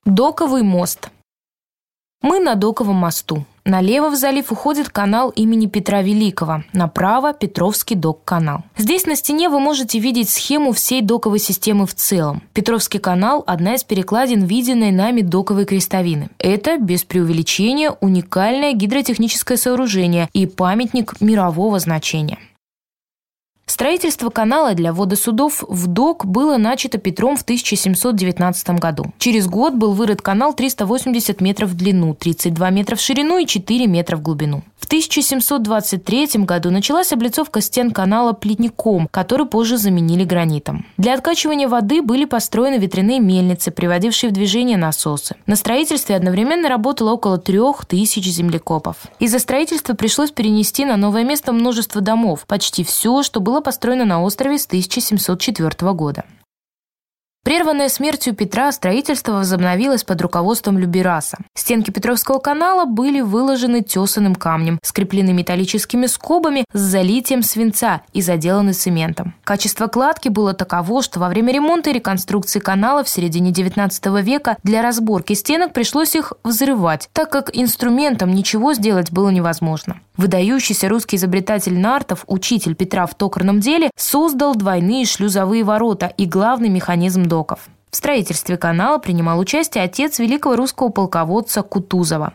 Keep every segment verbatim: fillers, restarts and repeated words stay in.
Доковый мост. Мы на Доковом мосту. Налево в залив уходит канал имени Петра Великого, направо – Петровский док-канал. Здесь на стене вы можете видеть схему всей доковой системы в целом. Петровский канал – одна из перекладин виденной нами доковой крестовины. Это, без преувеличения, уникальное гидротехническое сооружение и памятник мирового значения. Строительство канала для ввода судов в док было начато Петром в тысяча семьсот девятнадцатом году. Через год был вырыт канал триста восемьдесят метров в длину, тридцать два метра в ширину и четыре метра в глубину. В тысяча семьсот двадцать третьем году началась облицовка стен канала плитником, который позже заменили гранитом. Для откачивания воды были построены ветряные мельницы, приводившие в движение насосы. На строительстве одновременно работало около трех тысяч землекопов. Из-за строительства пришлось перенести на новое место множество домов, почти все, что было построено на острове с тысяча семьсот четвёртого года. Прерванное смертью Петра, строительство возобновилось под руководством Любераса. Стенки Петровского канала были выложены тесаным камнем, скреплены металлическими скобами с залитием свинца и заделаны цементом. Качество кладки было таково, что во время ремонта и реконструкции канала в середине девятнадцатого века для разборки стенок пришлось их взрывать, так как инструментом ничего сделать было невозможно. Выдающийся русский изобретатель Нартов, учитель Петра в токарном деле, создал двойные шлюзовые ворота и главный механизм доков. В строительстве канала принимал участие отец великого русского полководца Кутузова.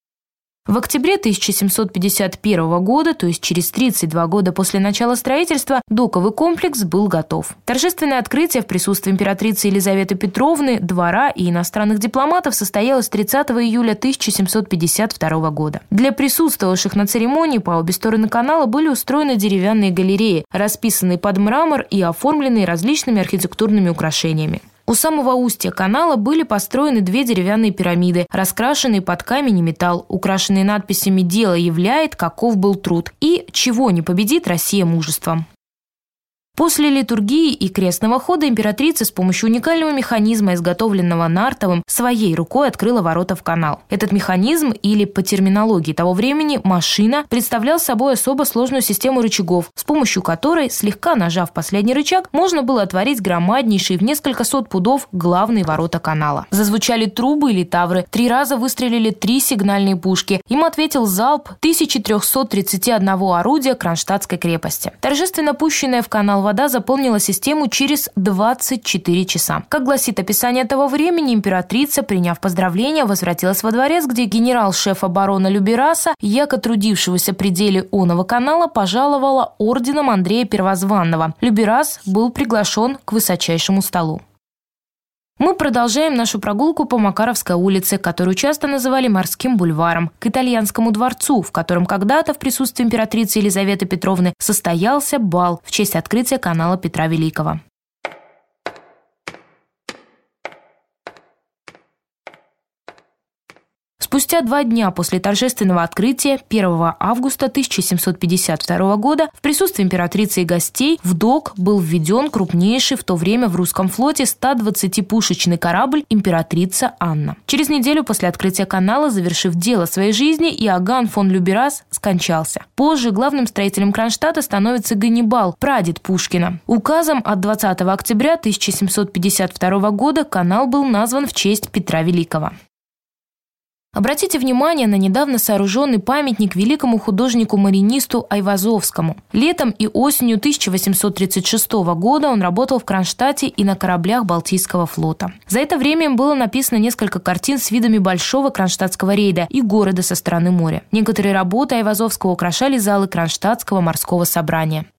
В октябре тысяча семьсот пятьдесят первого года, то есть через тридцать два года после начала строительства, доковый комплекс был готов. Торжественное открытие в присутствии императрицы Елизаветы Петровны, двора и иностранных дипломатов состоялось тридцатого июля тысяча семьсот пятьдесят второго года. Для присутствовавших на церемонии по обе стороны канала были устроены деревянные галереи, расписанные под мрамор и оформленные различными архитектурными украшениями. У самого устья канала были построены две деревянные пирамиды, раскрашенные под камень и металл, украшенные надписями «Дело являет, каков был труд» и «Чего не победит Россия мужеством». После литургии и крестного хода императрица с помощью уникального механизма, изготовленного Нартовым, своей рукой открыла ворота в канал. Этот механизм, или по терминологии того времени машина, представлял собой особо сложную систему рычагов, с помощью которой, слегка нажав последний рычаг, можно было отворить громаднейшие в несколько сот пудов главные ворота канала. Зазвучали трубы или тавры, три раза выстрелили три сигнальные пушки. Им ответил залп тысяча триста тридцать один орудия Кронштадтской крепости. Торжественно пущенная в канал вода заполнила систему через двадцать четыре часа. Как гласит описание того времени, императрица, приняв поздравления, возвратилась во дворец, где генерал-шеф обороны Любераса, яко трудившегося при деле оного канала, пожаловала орденом Андрея Первозванного. Люберас был приглашен к высочайшему столу. Мы продолжаем нашу прогулку по Макаровской улице, которую часто называли Морским бульваром, к Итальянскому дворцу, в котором когда-то в присутствии императрицы Елизаветы Петровны состоялся бал в честь открытия канала Петра Великого. Спустя два дня после торжественного открытия, первого августа тысяча семьсот пятьдесят второго года, в присутствии императрицы и гостей в док был введен крупнейший в то время в русском флоте сто двадцатипушечный корабль «Императрица Анна». Через неделю после открытия канала, завершив дело своей жизни, Иоганн фон Люберас скончался. Позже главным строителем Кронштадта становится Ганнибал, прадед Пушкина. Указом от двадцатого октября тысяча семьсот пятьдесят второго года канал был назван в честь Петра Великого. Обратите внимание на недавно сооруженный памятник великому художнику-маринисту Айвазовскому. Летом и осенью тысяча восемьсот тридцать шестого года он работал в Кронштадте и на кораблях Балтийского флота. За это время им было написано несколько картин с видами большого кронштадтского рейда и города со стороны моря. Некоторые работы Айвазовского украшали залы Кронштадтского морского собрания.